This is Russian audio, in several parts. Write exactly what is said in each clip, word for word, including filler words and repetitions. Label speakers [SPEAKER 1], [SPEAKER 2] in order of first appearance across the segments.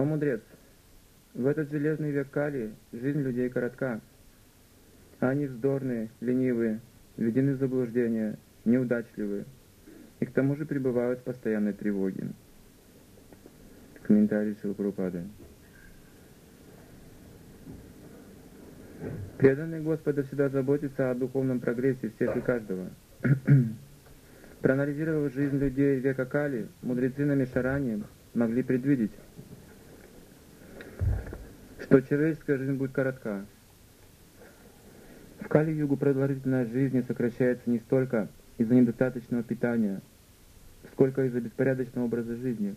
[SPEAKER 1] мудрец, в этот железный век Кали жизнь людей коротка. Они вздорные, ленивые, введены в заблуждение, неудачливые, и к тому же пребывают в постоянной тревоге. Комментарий Шрилы Прабхупады. Преданные Господа всегда заботятся о духовном прогрессе всех и каждого. Проанализировав жизнь людей века Кали, мудрецы на Мишаране могли предвидеть, что человеческая жизнь будет коротка. В Кали-югу продолжительность жизни сокращается не столько из-за недостаточного питания, сколько из-за беспорядочного образа жизни.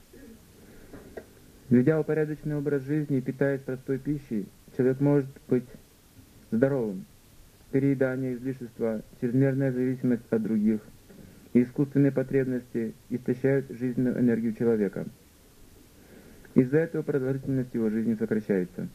[SPEAKER 1] Ведя упорядоченный образ жизни и питаясь простой пищей, человек может быть здоровым. Переедание, излишество, чрезмерная зависимость от других и искусственные потребности истощают жизненную энергию человека. Из-за этого продолжительность его жизни сокращается.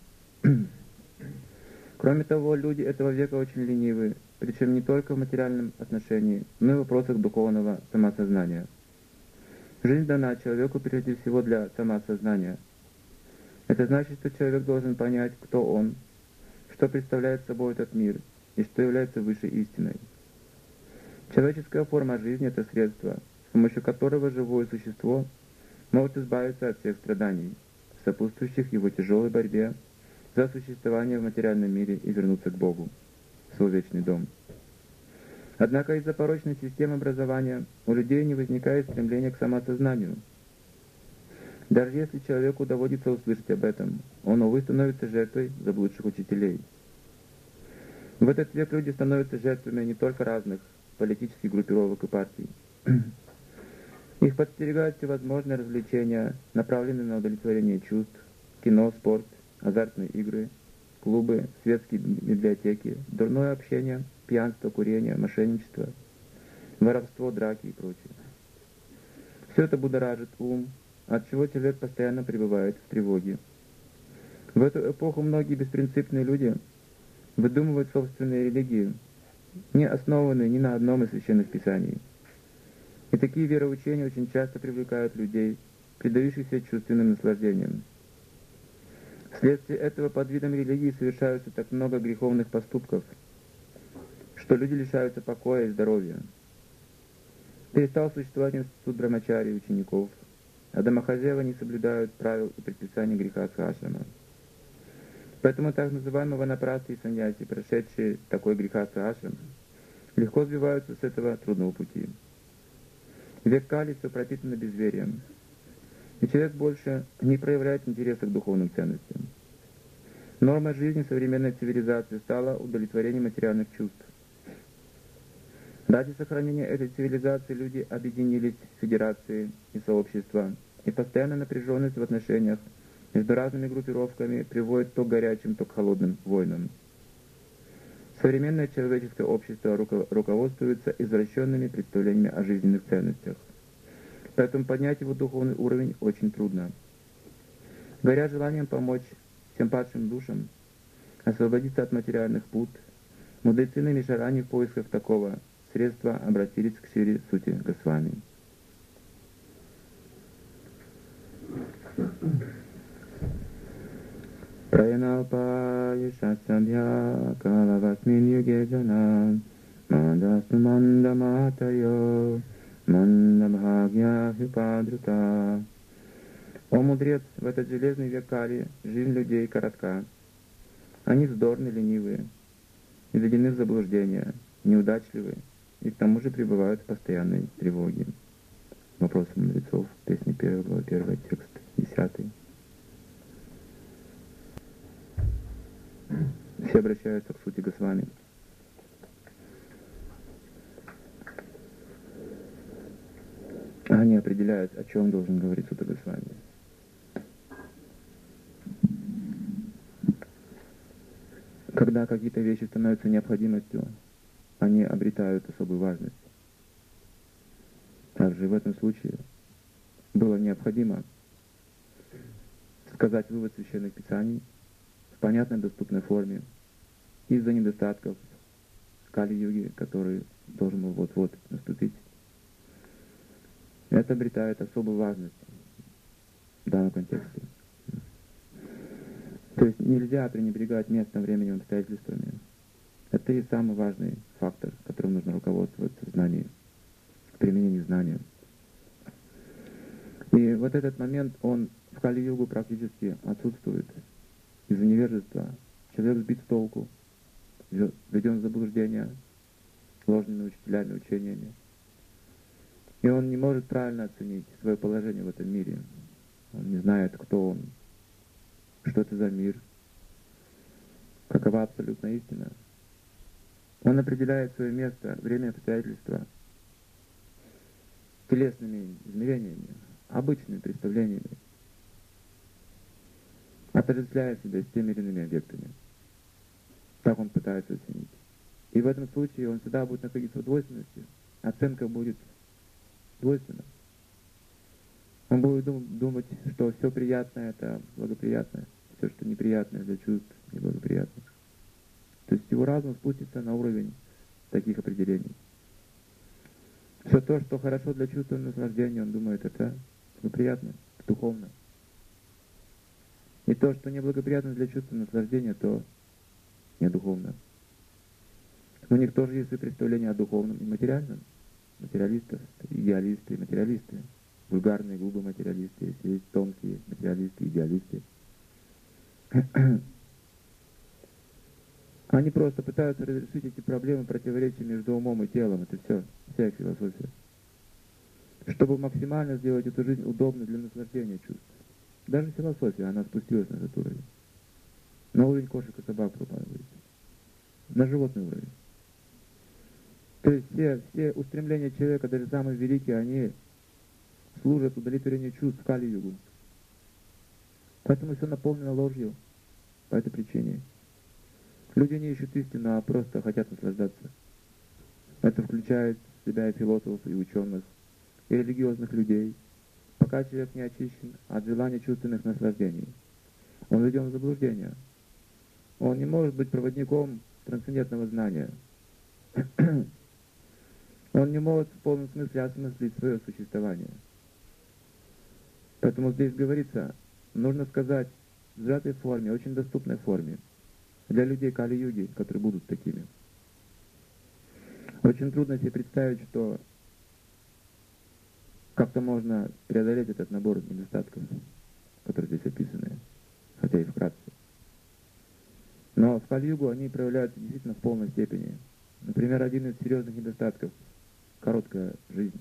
[SPEAKER 1] Кроме того, люди этого века очень ленивы, причем не только в материальном отношении, но и в вопросах духовного самосознания. Жизнь дана человеку прежде всего для самосознания. Это значит, что человек должен понять, кто он, что представляет собой этот мир и что является высшей истиной. Человеческая форма жизни – это средство, с помощью которого живое существо может избавиться от всех страданий, сопутствующих его тяжелой борьбе за существование в материальном мире и вернуться к Богу, в свой вечный дом. Однако из-за порочной системы образования у людей не возникает стремления к самосознанию. Даже если человеку доводится услышать об этом, он, увы, становится жертвой заблудших учителей. В этот век люди становятся жертвами не только разных политических группировок и партий. Их подстерегают всевозможные развлечения, направленные на удовлетворение чувств, кино, спорт, азартные игры, клубы, светские библиотеки, дурное общение, пьянство, курение, мошенничество, воровство, драки и прочее. Все это будоражит ум, от чего человек постоянно пребывает в тревоге. В эту эпоху многие беспринципные люди выдумывают собственные религии, не основанные ни на одном из священных писаний. И такие вероучения очень часто привлекают людей, предающихся чувственным наслаждениям. Вследствие этого под видом религии совершаются так много греховных поступков, что люди лишаются покоя и здоровья. Перестал существовать институт брамачари учеников, а домохозяева не соблюдают правил и предписаний греха ашрама. Поэтому так называемые ванапрасти и саньяси, прошедшие такой греха ашрам, легко сбиваются с этого трудного пути. Век Кали все пропитано безверием, и человек больше не проявляет интереса к духовным ценностям. Нормой жизни современной цивилизации стало удовлетворение материальных чувств. Ради сохранения этой цивилизации люди объединились в федерации и сообщества, и постоянная напряженность в отношениях между разными группировками приводит то к горячим, то к холодным войнам. Современное человеческое общество руководствуется извращенными представлениями о жизненных ценностях. Поэтому поднять его духовный уровень очень трудно. Горя желанием помочь всем падшим душам освободиться от материальных пут, мудрецы на Мишаране в поисках такого средства обратились к Шри Сути Госвами. Праянапая шасабхя калавасмин юге джанан мандасу мандаматайо мандабхагья хипадрута. О мудрец, в этот железный век Кали жизнь людей коротка. Они вздорны, ленивые, введены в заблуждение, неудачливые и к тому же пребывают в постоянной тревоге. Вопросы мудрецов, песня первая, глава первая, текст десятый. Все обращаются к Сути Госвами. Они определяют, о чем должен говорить Сута Госвами. Когда какие-то вещи становятся необходимостью, они обретают особую важность. Также в этом случае было необходимо сказать вывод священных писаний в понятной доступной форме из-за недостатков Кали-юги, который должен был вот-вот наступить. Это обретает особую важность в данном контексте. То есть нельзя пренебрегать местом, временем, обстоятельствами. Это и самый важный фактор, которым нужно руководствоваться в знании, в применении знания. И вот этот момент, он в Кали-югу практически отсутствует из-за невежества. Человек сбит с толку, введен в заблуждение ложными учителями, учениями. И он не может правильно оценить свое положение в этом мире. Он не знает, кто он, что это за мир, какова абсолютная истина. Он определяет свое место, время, обстоятельства телесными измерениями, обычными представлениями, отождествляя себя с теми или иными объектами. Так он пытается оценить. И в этом случае он всегда будет находиться в двойственности. Оценка будет двойственна. Он будет дум- думать, что все приятное — это благоприятное, все, что неприятное для чувств, неблагоприятно. То есть его разум спустится на уровень таких определений. Все то, что хорошо для чувственного наслаждения, он думает, это благоприятно, духовно. И то, что неблагоприятно для чувственного наслаждения, то не духовно. У них тоже есть и представления о духовном и материальном. Материалистов, идеалисты и материалисты. Вульгарные, грубые материалисты, есть тонкие материалисты, идеалисты. Они просто пытаются разрешить эти проблемы противоречия между умом и телом. Это все, вся их философия. Чтобы максимально сделать эту жизнь удобной для наслаждения чувств. Даже философия, она спустилась на этот уровень. На уровень кошек и собак пропадает. На животный уровень. То есть все, все устремления человека, даже самые великие, они служат удовлетворению чувств в Кали-югу. Поэтому все наполнено ложью по этой причине. Люди не ищут истину, а просто хотят наслаждаться. Это включает в себя и философов, и ученых, и религиозных людей. Пока человек не очищен от желания чувственных наслаждений, он введен в заблуждение. Он не может быть проводником трансцендентного знания. Он не может в полном смысле осмыслить свое существование. Поэтому здесь говорится, нужно сказать в сжатой форме, очень доступной форме, для людей Кали-юги, которые будут такими. Очень трудно себе представить, что как-то можно преодолеть этот набор недостатков, которые здесь описаны, хотя и вкратце. Но в Кали-югу они проявляются действительно в полной степени. Например, один из серьезных недостатков — короткая жизнь.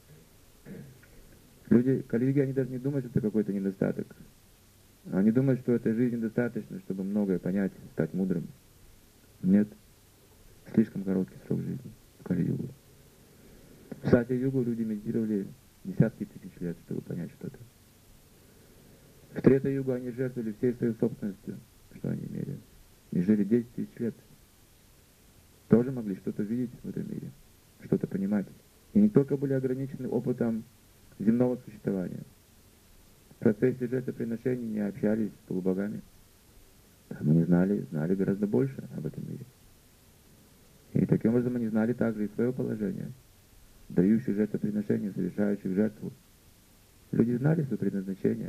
[SPEAKER 1] Люди Кали-юги, они даже не думают, что это какой-то недостаток. Они думают, что этой жизни достаточно, чтобы многое понять, стать мудрым. Нет. Слишком короткий срок жизни в Кали-югу. В Сатья-югу люди медитировали десятки тысяч лет, чтобы понять что-то. В Трета-югу они жертвовали всей своей собственностью, что они имели. И жили десять тысяч лет. Тоже могли что-то видеть в этом мире, что-то понимать. И не только были ограничены опытом земного существования. В процессе жертвоприношений не общались с полубогами. Они знали, знали гораздо больше об этом мире. И таким образом они знали также и свое положение. Дающих жертвоприношения, совершающих жертву. Люди знали свое предназначение.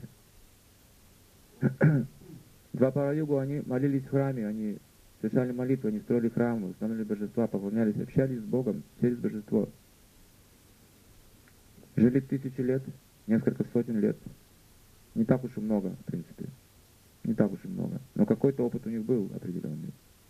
[SPEAKER 1] Два Пара-югу, они молились в храме, они совершали молитвы, они строили храмы, установили божества, поклонялись, общались с Богом через божество. Жили тысячи лет, несколько сотен лет. Не так уж и много, в принципе. Не так уж и много. Но какой-то опыт у них был определенный.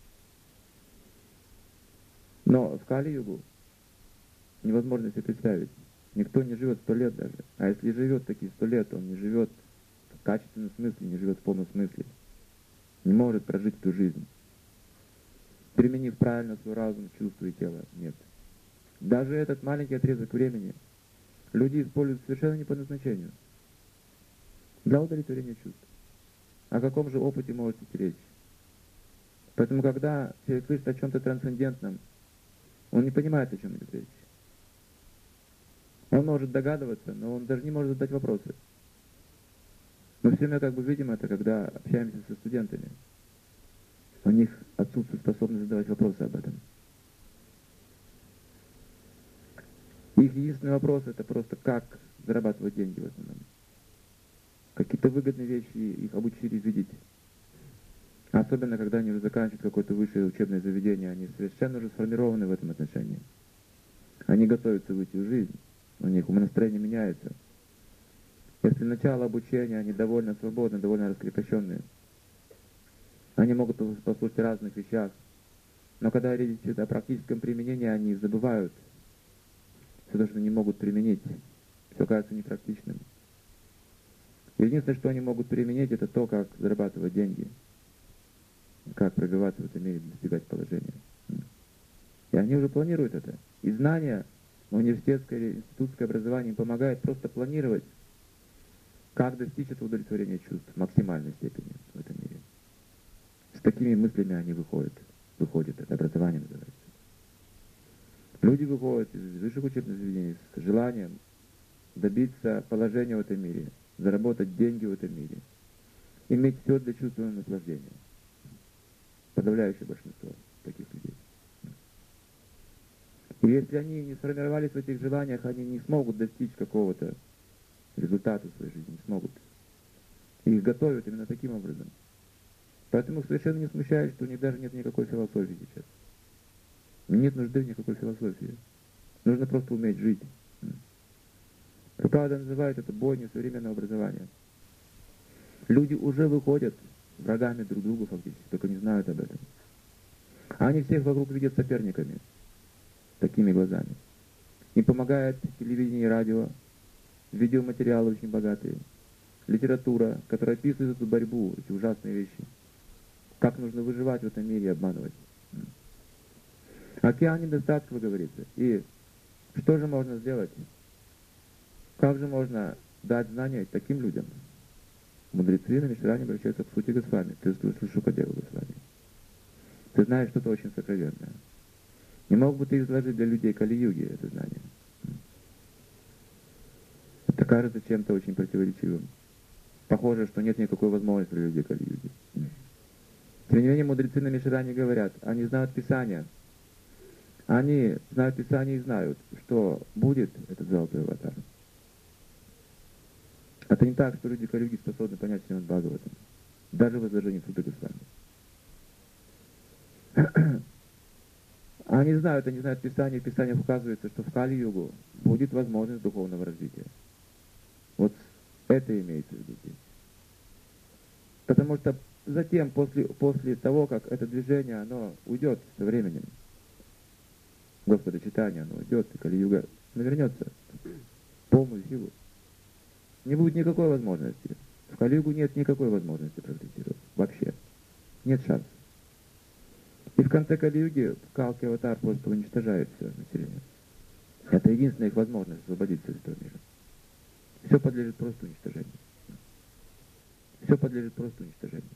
[SPEAKER 1] Но в Кали-югу невозможно себе представить. Никто не живет сто лет даже. А если живет такие сто лет, он не живет в качественном смысле, не живет в полном смысле. Не может прожить эту жизнь. Применив правильно свой разум, чувство и тело. Нет. Даже этот маленький отрезок времени люди используют совершенно не по назначению. Для удовлетворения чувств. О каком же опыте может идти речь? Поэтому, когда человек слышит о чем-то трансцендентном, он не понимает, о чем идет речь. Он может догадываться, но он даже не может задать вопросы. Мы все мы как бы видим это, когда общаемся со студентами. У них отсутствует способность задавать вопросы об этом. Их единственный вопрос — это просто как зарабатывать деньги в основном. Какие-то выгодные вещи их обучили видеть. Особенно, когда они уже заканчивают какое-то высшее учебное заведение, они совершенно уже сформированы в этом отношении. Они готовятся выйти в жизнь, у них умонастроение меняется. Если начало обучения, они довольно свободны, довольно раскрепощенные. Они могут послушать о разных вещах, но когда речь идет о практическом применении, они забывают все то, что они могут применить. Все кажется непрактичным. Единственное, что они могут применить, это то, как зарабатывать деньги, как пробиваться в этом мире, достигать положения. И они уже планируют это. И знания, университетское или институтское образование им помогает просто планировать, как достичь этого удовлетворения чувств в максимальной степени в этом мире. С такими мыслями они выходят. Выходят, это образование называется. Люди выходят из высших учебных заведений с желанием добиться положения в этом мире, заработать деньги в этом мире, иметь все для чувственного наслаждения. Подавляющее большинство таких людей. И если они не сформировались в этих желаниях, они не смогут достичь какого-то результата в своей жизни, не смогут. И их готовят именно таким образом. Поэтому их совершенно не смущает, что у них даже нет никакой философии сейчас. Нет нужды в никакой философии. Нужно просто уметь жить. Прабхупада называет это бойней современного образования. Люди уже выходят врагами друг другу фактически, только не знают об этом. Они всех вокруг видят соперниками, такими глазами. Им помогает телевидение и радио, видеоматериалы очень богатые, литература, которая описывает эту борьбу, эти ужасные вещи. Как нужно выживать в этом мире и обманывать. Океан недостатков, говорится. И что же можно сделать? Как же можно дать знания таким людям? Мудрецы на Мишране обращаются к сути Госвами. Ты слышу по делу Госвами. Ты знаешь что-то очень сокровенное. Не мог бы ты изложить для людей Кали-юги это знание? Это кажется чем-то очень противоречивым. Похоже, что нет никакой возможности для людей Кали-юги. Тем не менее, мудрецы на Мишране говорят, они знают Писание. Они знают Писание и знают, что будет этот золотой аватар. Это не так, что люди Кали-юги способны понять Шримад Бхагаватам. Даже в изложении Суты Госвами. Они знают, они знают Писание, в Писаниях указывается, что в Кали-югу будет возможность духовного развития. Вот это имеется в виду здесь. Потому что затем, после, после того, как это движение, оно уйдет со временем, Господа читания, оно уйдет, и Кали-юга навернется в полную силу. Не будет никакой возможности. В Кали-югу нет никакой возможности прогрессировать. Вообще. Нет шансов. И в конце Кали-юги Калки Аватар просто уничтожает все население. Это единственная их возможность освободиться из этого мира. Все подлежит просто уничтожению. Все подлежит просто уничтожению.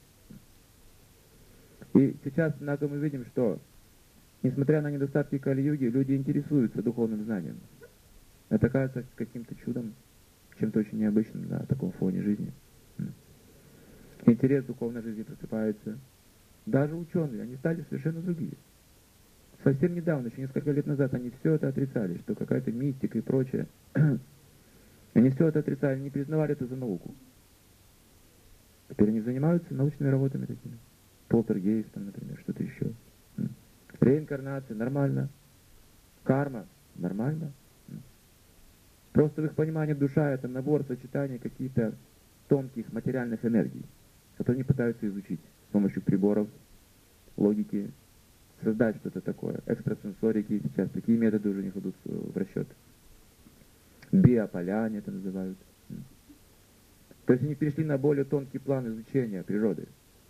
[SPEAKER 1] И сейчас, однако, мы видим, что, несмотря на недостатки Кали-юги, люди интересуются духовным знанием. Это кажется каким-то чудом, чем-то очень необычным на таком фоне жизни. Интерес к духовной жизни просыпается. Даже ученые, они стали совершенно другие. Совсем недавно, еще несколько лет назад, они все это отрицали, что какая-то мистика и прочее. Они все это отрицали, не признавали это за науку. Теперь они занимаются научными работами такими. Полтергейстом, например, что-то еще. Реинкарнация, нормально. Карма, нормально. Просто в их понимании душа — это набор сочетаний каких-то тонких материальных энергий, которые они пытаются изучить с помощью приборов, логики, создать что-то такое. Экстрасенсорики сейчас, такие методы уже не идут в расчет. Биополя они это называют. То есть они перешли на более тонкий план изучения природы.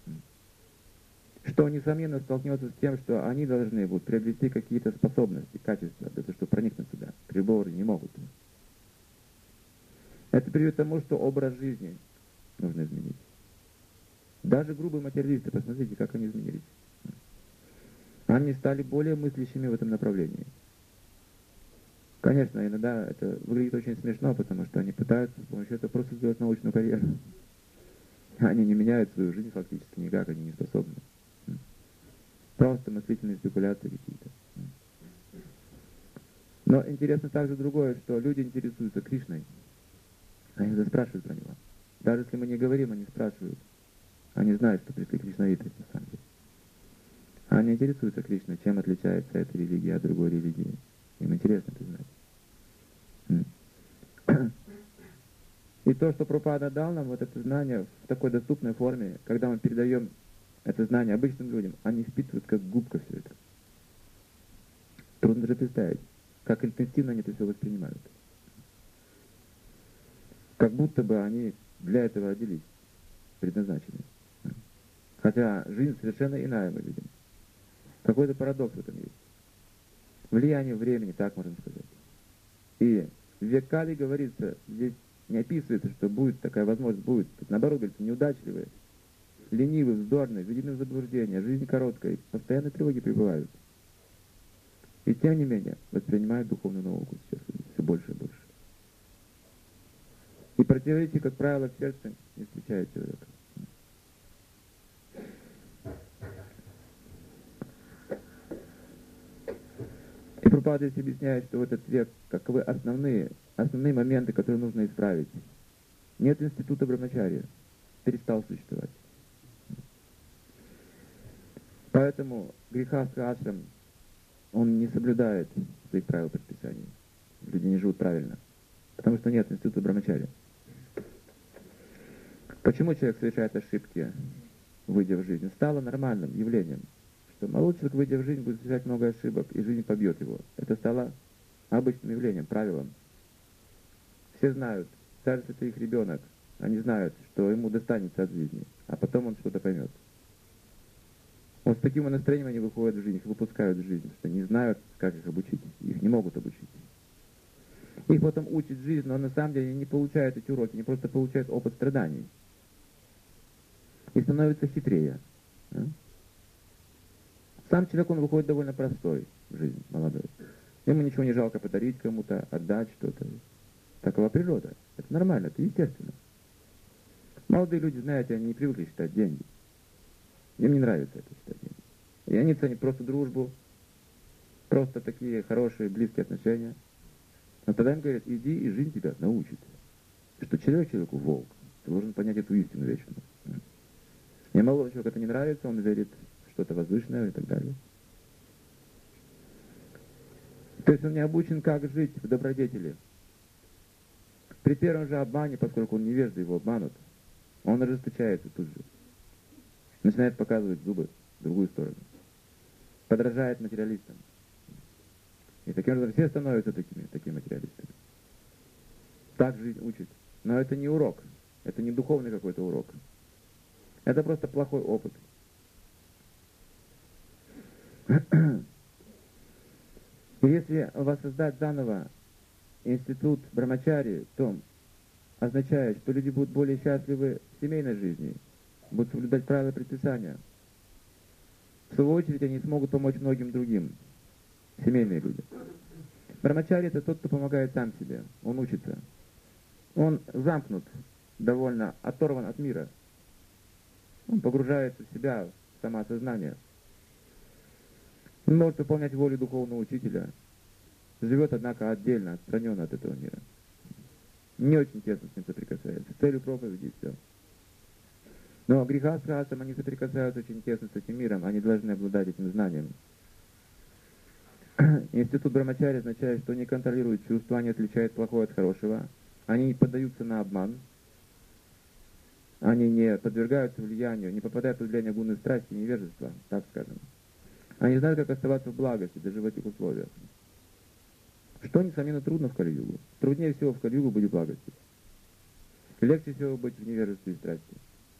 [SPEAKER 1] Что, несомненно, столкнется с тем, что они должны будут приобрести какие-то способности, качества, для того, чтобы проникнуть сюда. Приборы не могут. Это приведет к тому, что образ жизни нужно изменить. Даже грубые материалисты, посмотрите, как они изменились. Они стали более мыслящими в этом направлении. Конечно, иногда это выглядит очень смешно, потому что они пытаются с помощью этого просто сделать научную карьеру. Они не меняют свою жизнь фактически никак, они не способны. Просто мыслительные спекуляции какие-то. Но интересно также другое, что люди интересуются Кришной. Они спрашивают про него. Даже если мы не говорим, они спрашивают. Они знают, что пришли кришнаиты, на самом деле. Они интересуются Кришной, чем отличается эта религия от другой религии. Им интересно это знать. И то, что Прабхупада дал нам, вот это знание в такой доступной форме, когда мы передаем это знание обычным людям, они впитывают как губка все это. Трудно даже представить, как интенсивно они это все воспринимают. Как будто бы они для этого родились, предназначены. Хотя жизнь совершенно иная, мы видим. Какой-то парадокс в этом есть. Влияние времени, так можно сказать. И в век Кали говорится, здесь не описывается, что будет такая возможность, будет. Наоборот, говорится, неудачливые, ленивые, вздорные, введены в заблуждение, жизнь короткая, постоянно тревоги пребывают. И тем не менее, воспринимают духовную науку сейчас все больше и больше. И противоречий, как правило, в сердце не встречает человека. И Прабхупада здесь объясняет, что в этот век каковы основные, основные моменты, которые нужно исправить. Нет института брамачарья, перестал существовать. Поэтому грехастха ашрам, он не соблюдает своих правил предписаний. Люди не живут правильно. Потому что нет института брамачарья. Почему человек совершает ошибки, выйдя в жизнь? Стало нормальным явлением, что молодой человек, выйдя в жизнь, будет совершать много ошибок, и жизнь побьет его. Это стало обычным явлением, правилом. Все знают, даже если это их ребенок, они знают, что ему достанется от жизни, а потом он что-то поймет. Вот с таким настроением они выходят в жизнь, их выпускают в жизнь, что не знают, как их обучить, их не могут обучить. Их потом учат жизнь, но на самом деле они не получают эти уроки, они просто получают опыт страданий. И становятся хитрее. Да? Сам человек, он выходит довольно простой в жизнь, молодой. Ему ничего не жалко подарить кому-то, отдать что-то. Такова природа. Это нормально, это естественно. Молодые люди, знаете, они не привыкли считать деньги. Им не нравится это считать деньги. И они ценят просто дружбу, просто такие хорошие, близкие отношения. Но тогда им говорят, иди, и жизнь тебя научит. Что человек человеку волк. Ты должен понять эту истину вечную. И молодому человеку это не нравится, он верит в что-то возвышенное и так далее. То есть он не обучен, как жить в добродетели. При первом же обмане, поскольку он невежда, его обманут, он ожесточается тут же. Начинает показывать зубы в другую сторону. Подражает материалистам. И таким образом все становятся такими, такими материалистами. Так жизнь учит. Но это не урок. Это не духовный какой-то урок. Это просто плохой опыт. И если воссоздать заново институт брамачари, то означает, что люди будут более счастливы в семейной жизни, будут соблюдать правила предписания. В свою очередь они смогут помочь многим другим, семейные люди. Брамачари — это тот, кто помогает сам себе, он учится. Он замкнут, довольно оторван от мира. Он погружается в себя, в самоосознание. Он может выполнять волю духовного учителя. Живет, однако, отдельно, отстраненно от этого мира. Не очень тесно с ним соприкасается. С целью проповеди и все. Но грехастха ашрам, они соприкасаются очень тесно с этим миром. Они должны обладать этим знанием. Институт брамачари означает, что они контролируют чувства, они отличают плохое от хорошего. Они не поддаются на обман. Они не подвергаются влиянию, не попадают в влияние гунной страсти и невежества, так скажем. Они знают, как оставаться в благости, даже в этих условиях. Что, несомненно, трудно в Кали-югу. Труднее всего в Кали-югу быть в благости. Легче всего быть в невежестве и страсти.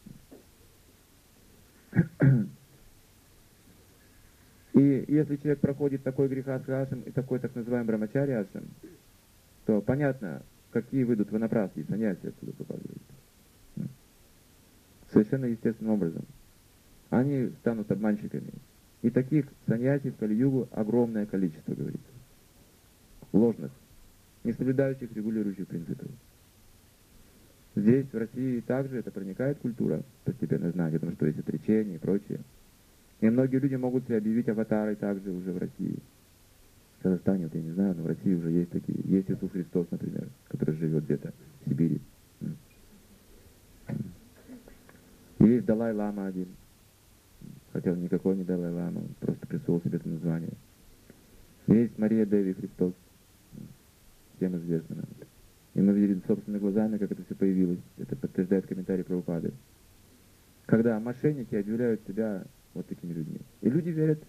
[SPEAKER 1] И если человек проходит такой грехастха ашрам и такой так называемый брамачари ашрам, то понятно, какие выйдут ванапрастхи и саньяси отсюда показывают. Совершенно естественным образом. Они станут обманщиками. И таких саньяси в Кали-югу огромное количество, говорится. Ложных, не соблюдающих регулирующих принципов. Здесь, в России, также это проникает культура постепенно знания, потому что есть отречения и прочее. И многие люди могут себя объявить аватарой также уже в России. В Казахстане, вот я не знаю, но в России уже есть такие. Есть Иисус Христос, например, который живет где-то в Сибири. Есть Далай-лама один, хотя он никакой не Далай-лама, он просто присвоил себе это название. Есть Мария Деви Христос, всем известно. И мы видели собственными глазами, как это все появилось. Это подтверждает комментарий Прабхупады. Когда мошенники объявляют себя вот такими людьми. И люди верят.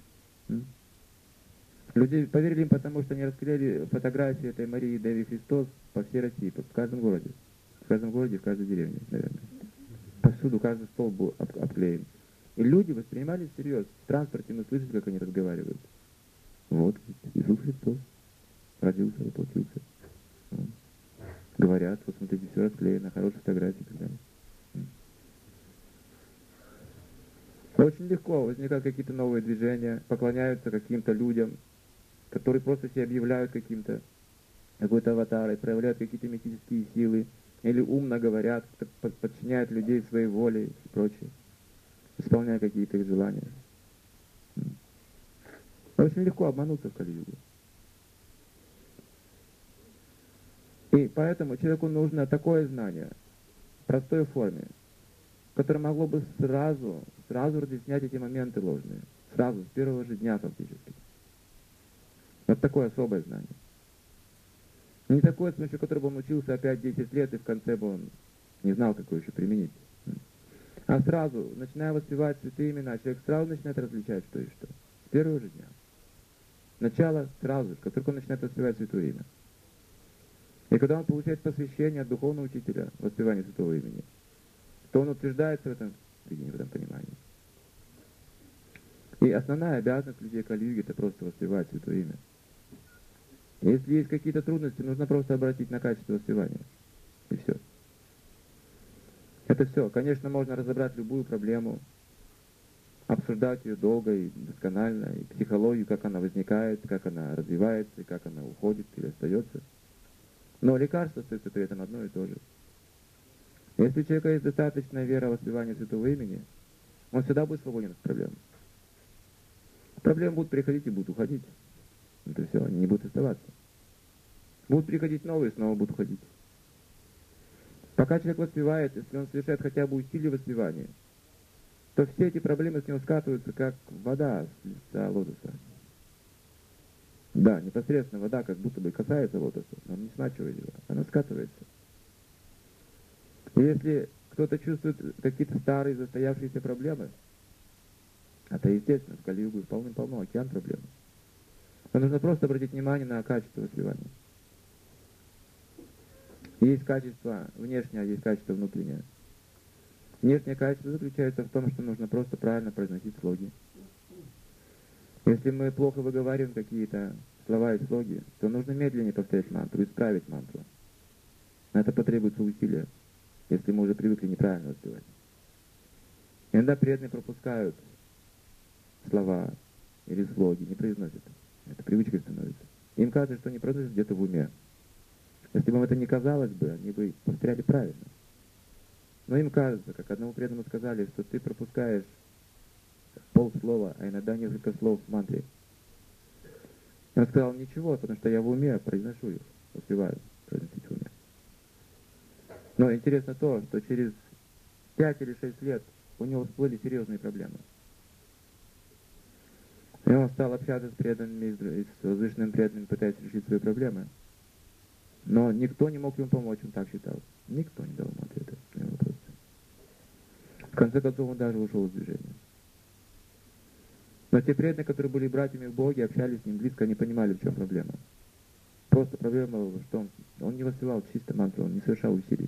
[SPEAKER 1] Люди поверили им, потому что они расклеили фотографии этой Марии Деви Христос по всей России, в каждом городе. В каждом городе, в каждой деревне, наверное. Повсюду каждый стол был обклеен. И люди воспринимали всерьез. В транспорте мы слышали, как они разговаривают. Вот, Иисус Христос родился, воплотился. Вот. Говорят, вот смотрите, все расклеено, хорошие фотографии и так далее. Очень легко возникают какие-то новые движения, поклоняются каким-то людям, которые просто себя объявляют каким-то, какой-то аватарой, проявляют какие-то мистические силы, или умно говорят, подчиняют людей своей воле и прочее, исполняя какие-то их желания. Очень легко обмануться в Кали-югу. И поэтому человеку нужно такое знание, в простой форме, которое могло бы сразу, сразу разъяснять эти моменты ложные. Сразу, с первого же дня фактически. Вот такое особое знание. Не такое, с помощью которого он учился опять десять лет, и в конце бы он не знал, какое еще применить. А сразу, начиная воспевать святые имена, человек сразу начинает различать, что и что. С первого же дня. Начало сразу, как только он начинает воспевать святое имя. И когда он получает посвящение от духовного учителя в воспевании святого имени, то он утверждается в этом видении, в этом понимании. И основная обязанность людей Кали-юги — это просто воспевать святое имя. Если есть какие-то трудности, нужно просто обратить на качество воспевания. И все. Это все. Конечно, можно разобрать любую проблему, обсуждать ее долго и досконально, и психологию, как она возникает, как она развивается, и как она уходит или остается. Но лекарство остается при этом одно и то же. Если у человека есть достаточная вера в воспевание святого имени, он всегда будет свободен от проблем. Проблемы будут приходить и будут уходить. Это все, они не будут оставаться. Будут приходить новые, снова будут уходить. Пока человек воспевает, если он совершает хотя бы усилие воспевания, то все эти проблемы с него скатываются, как вода с листа лотоса. Да, непосредственно вода как будто бы касается лотоса, но он не смачивает его, она скатывается. И если кто-то чувствует какие-то старые застоявшиеся проблемы, это естественно, в Кали-югу полным-полно, океан проблем. Но нужно просто обратить внимание на качество воспевания. Есть качество внешнее, а есть качество внутреннее. Внешнее качество заключается в том, что нужно просто правильно произносить слоги. Если мы плохо выговариваем какие-то слова и слоги, то нужно медленнее повторять мантру, исправить мантру. На это потребуется усилие, если мы уже привыкли неправильно воспевать. Иногда преданные пропускают слова или слоги, не произносят. Это привычкой становится. Им кажется, что они произносят где-то в уме. Если бы им это не казалось бы, они бы повторяли правильно. Но им кажется, как одному преданному сказали, что ты пропускаешь полслова, а иногда несколько слов в мантре. И он сказал, ничего, потому что я в уме произношу их, успеваю произносить в уме. Но интересно то, что через пять или шесть лет у него всплыли серьезные проблемы. И он стал общаться с преданными, с возвышенными преданными, пытаясь решить свои проблемы. Но никто не мог ему помочь, он так считал. Никто не дал ему ответа на его вопросы. В конце концов, он даже ушел из движения. Но те преданные, которые были братьями в Боге, общались с ним близко, они понимали, в чем проблема. Просто проблема в том, что он, он не воспевал чисто мантру, он не совершал усилий.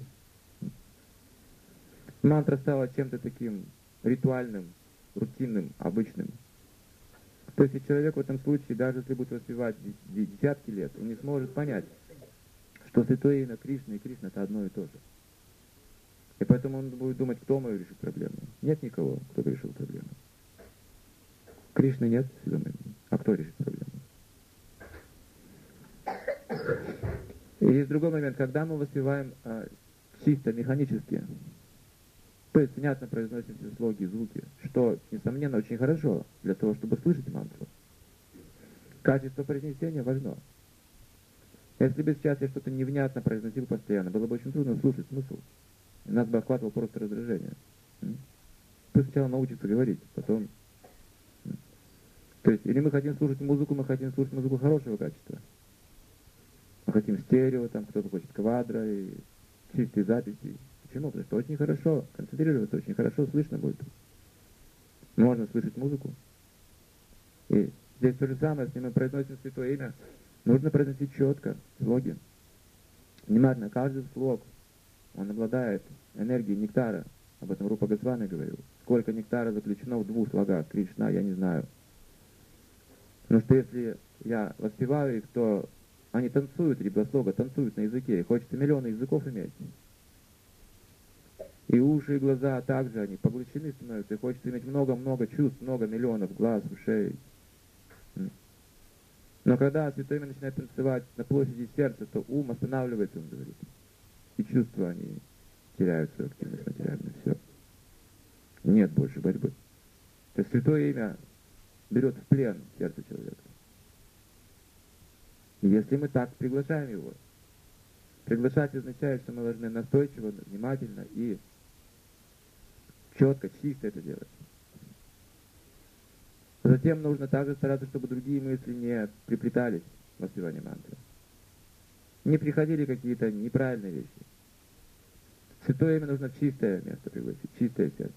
[SPEAKER 1] Мантра стала чем-то таким ритуальным, рутинным, обычным. То есть человек в этом случае, даже если будет воспевать десятки лет, он не сможет понять, что святое имя Кришны и Кришна — это одно и то же. И поэтому он будет думать, кто мою решит проблему. Нет никого, кто бы решил проблему. Кришны нет в святом имени. А кто решит проблему? И есть другой момент, когда мы воспеваем а, чисто механически, то есть внятно произносим все слоги, звуки, что, несомненно, очень хорошо для того, чтобы слышать мантру. Качество произнесения важно. Если бы сейчас я что-то невнятно произносил постоянно, было бы очень трудно слушать смысл. И нас бы охватывало просто раздражение. Пусть сначала научится говорить, потом... То есть, или мы хотим слушать музыку, мы хотим слушать музыку хорошего качества. Мы хотим стерео, там кто-то хочет квадро, и чистые записи. Почему? Потому что очень хорошо концентрироваться, очень хорошо слышно будет. Можно слышать музыку. И здесь то же самое, если мы произносим святое имя, нужно произносить четко, слоги. Внимательно, каждый слог, он обладает энергией нектара. Об этом Рупа Госвами говорил. Сколько нектара заключено в двух слогах Кришна, я не знаю. Потому что если я воспеваю их, то они танцуют, эти два слога, танцуют на языке. И хочется миллионы языков иметь. И уши, и глаза также, они поглощены становятся. И хочется иметь много-много чувств, много миллионов глаз, ушей. Но когда святое имя начинает танцевать на площади сердца, то ум останавливается, он говорит. И чувства, они теряют свою активность материальную. Все. Нет больше борьбы. То есть святое имя берет в плен сердце человека. И если мы так приглашаем его, приглашать означает, что мы должны настойчиво, внимательно и четко, чисто это делать. Затем нужно также стараться, чтобы другие мысли не приплетались в воспевание мантры. Не приходили какие-то неправильные вещи. Святое имя нужно в чистое место пригласить, чистое сердце.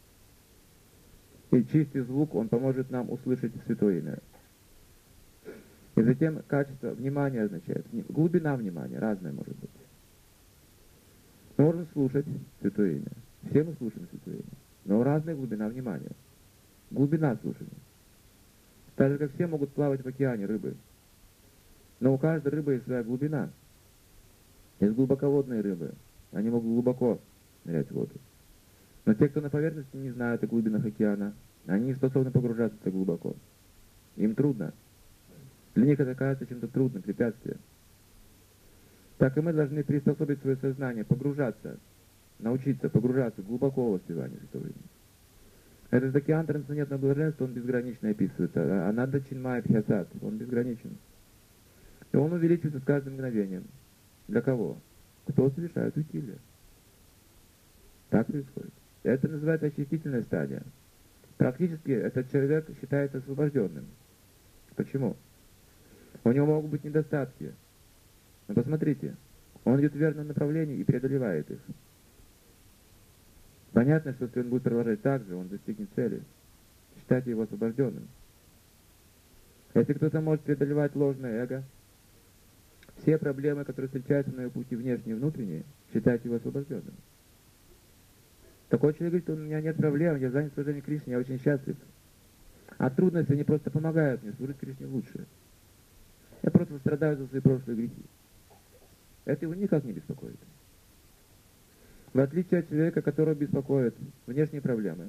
[SPEAKER 1] И чистый звук, он поможет нам услышать святое имя. И затем качество внимания означает, глубина внимания, разная может быть. Мы можем слушать святое имя. Все мы слушаем святое имя. Но разная глубина внимания. Глубина слушания. Так же, как все могут плавать в океане рыбы. Но у каждой рыбы есть своя глубина. Есть глубоководные рыбы. Они могут глубоко нырять в воду. Но те, кто на поверхности, не знают о глубинах океана. Они не способны погружаться так глубоко. Им трудно. Для них это кажется чем-то трудным, препятствием. Так и мы должны приспособить свое сознание, погружаться, научиться погружаться глубоко в воспевание святого имени. Этот океан трансцендентного блаженства, он безгранично описывается. Ананда Чинмая Бхьясат, он безграничен. И он увеличивается с каждым мгновением. Для кого? Кто совершает усилия. Так происходит. Это называется очистительная стадия. Практически этот человек считается освобожденным. Почему? У него могут быть недостатки. Но посмотрите, он идет в верном направлении и преодолевает их. Понятно, что если он будет продолжать так же, он достигнет цели. Считайте его освобожденным. Если кто-то может преодолевать ложное эго, все проблемы, которые встречаются на его пути внешние и внутренние, считайте его освобожденным. Такой человек говорит, у меня нет проблем, я занят служением Кришне, я очень счастлив. А трудности, они просто помогают мне служить Кришне лучше. Я просто страдаю за свои прошлые грехи. Это его никак не беспокоит. В отличие от человека, которого беспокоят внешние проблемы,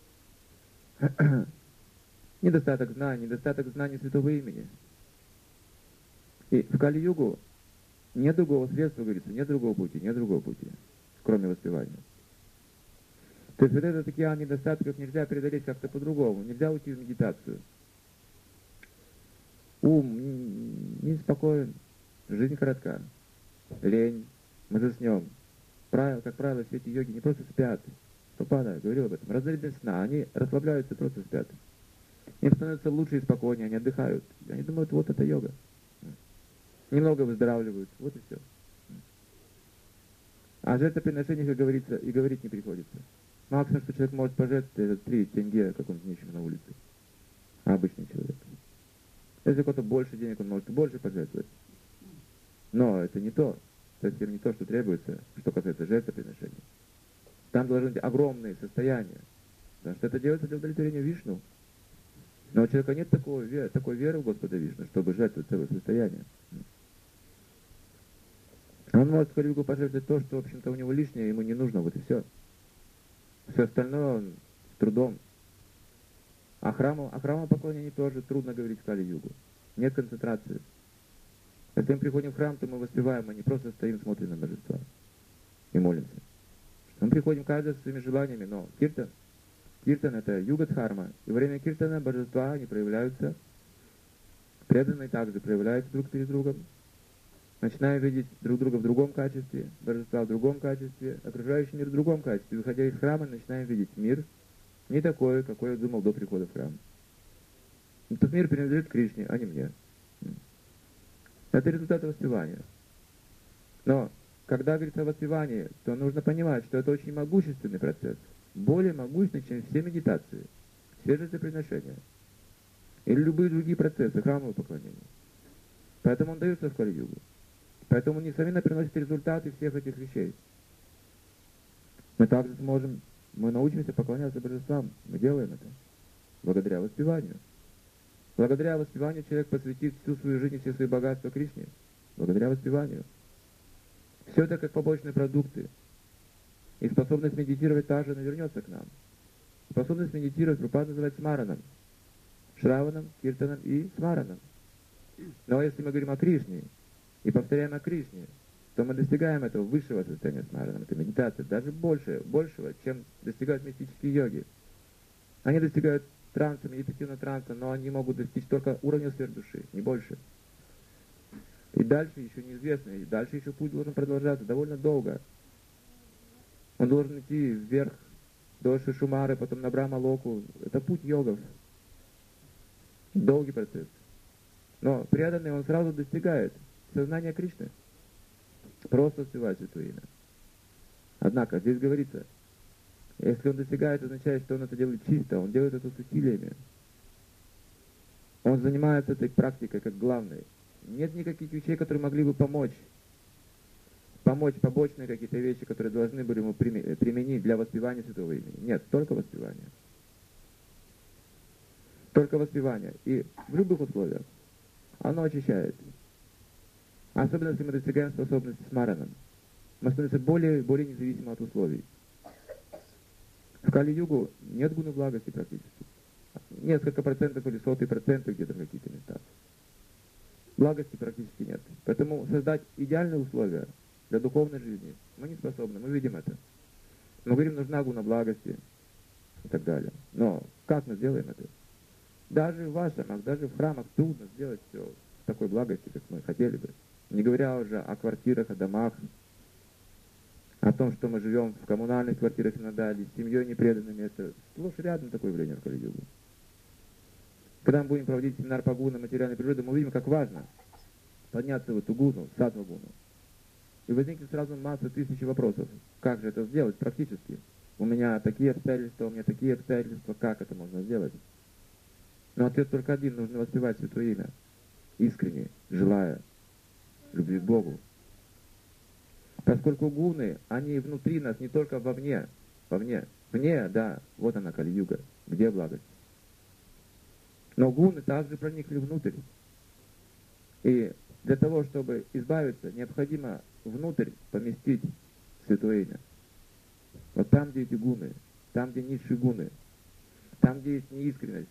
[SPEAKER 1] недостаток знаний, недостаток знаний святого имени. И в Кали-югу нет другого средства, говорится, нет другого пути, нет другого пути, кроме воспевания. То есть вот этот океан недостатков нельзя преодолеть как-то по-другому, нельзя уйти в медитацию. Ум неспокоен, жизнь коротка, лень, мы заснем. Правило, как правило, все эти йоги не просто спят. Папада говорил об этом. Разновидность сна. Они расслабляются и просто спят. Им становится лучше и спокойнее, они отдыхают. Они думают, вот это йога. Немного выздоравливают. Вот и все. А жертвоприношение, как говорится, и говорить не приходится. Максимум, что человек может пожертвовать, это три тенге, как он нищим на улице. А обычный человек. Если у кого-то больше денег, он может и больше пожертвовать. Но это не то. Совсем не то, что требуется, что касается жертвоприношения. Там должны быть огромные состояния. Потому что это делается для удовлетворения Вишну. Но у человека нет такого, такой веры в Господа Вишну, чтобы жертвовать целое состояние. Он может в Кали-югу пожертвовать то, что, в общем-то, у него лишнее, ему не нужно, вот и все. Все остальное он с трудом. А храму, о храмопоклонении тоже трудно говорить в Кали-югу. Нет концентрации. Если мы приходим в храм, то мы воспеваем, а не просто стоим, смотрим на божества и молимся. Мы приходим каждый со своими желаниями, но киртан, киртан это юга-дхарма, и во время киртана божества, они проявляются, преданные также проявляются друг перед другом. Начинаем видеть друг друга в другом качестве, божества в другом качестве, окружающий мир в другом качестве. Выходя из храма, начинаем видеть мир Не такой, какой я думал до прихода в храм. Этот мир принадлежит Кришне, а не мне. Это результат воспевания. Но когда говорится о воспевании, то нужно понимать, что это очень могущественный процесс. Более могущественный, чем все медитации, все жертвоприношения. Или любые другие процессы храмового поклонения. Поэтому он дается в Кали-югу. Поэтому он несомненно приносит результаты всех этих вещей. Мы также сможем, мы научимся поклоняться божествам. Мы делаем это. Благодаря воспеванию. Благодаря воспеванию человек посвятит всю свою жизнь и все свои богатства Кришне. Благодаря воспеванию. Все это как побочные продукты. И способность медитировать также навернется к нам. Способность медитировать Прабхупада называет смараном. Шраваном, киртаном и смараном. Но если мы говорим о Кришне и повторяем о Кришне, то мы достигаем этого высшего состояния смараном. Это медитация, даже больше, большего, чем достигают мистические йоги. Они достигают транса, медитативного транса, но они могут достичь только уровня сверхдуши, не больше. И дальше еще неизвестно, и дальше еще путь должен продолжаться довольно долго. Он должен идти вверх до Шишумары, потом на Брахма-локу. Это путь йогов. Долгий процесс. Но преданный он сразу достигает сознания Кришны. Просто воспевает Святое Имя. Однако здесь говорится, если он достигает, означает, что он это делает чисто, он делает это с усилиями. Он занимается этой практикой как главной. Нет никаких вещей, которые могли бы помочь. Помочь побочные какие-то вещи, которые должны были ему применить для воспевания Святого Имени. Нет, только воспевание. Только воспевание. И в любых условиях оно очищает. Особенно, если мы достигаем способности с мараном. Мы становимся более, более независимы от условий. В Кали-югу нет гуны благости практически. Несколько процентов или сотые проценты где-то в каких-то местах. Благости практически нет. Поэтому создать идеальные условия для духовной жизни мы не способны, мы видим это. Мы говорим, нужна гуна благости и так далее. Но как мы сделаем это? Даже в ашрамах, даже в храмах трудно сделать все с такой благости, как мы хотели бы. Не говоря уже о квартирах, о домах, о том, что мы живем в коммунальных квартирах иногда, или с семьей непреданными. Это сплошь и рядом такое явление в Кали-югу. Когда мы будем проводить семинар по гунам материальной природы, мы увидим, как важно подняться в эту гуну, саттва-гуну. И возникнет сразу масса тысячи вопросов. Как же это сделать практически? У меня такие обстоятельства, у меня такие обстоятельства, как это можно сделать? Но ответ только один, нужно воспевать Святое Имя, искренне, желая любви к Богу. Поскольку гуны, они внутри нас, не только вовне, вовне. Вне, да, вот она Кали-юга, где благость. Но гуны также проникли внутрь. И для того, чтобы избавиться, необходимо внутрь поместить Святое Имя. Вот там, где эти гуны, там, где низшие гуны, там, где есть неискренность,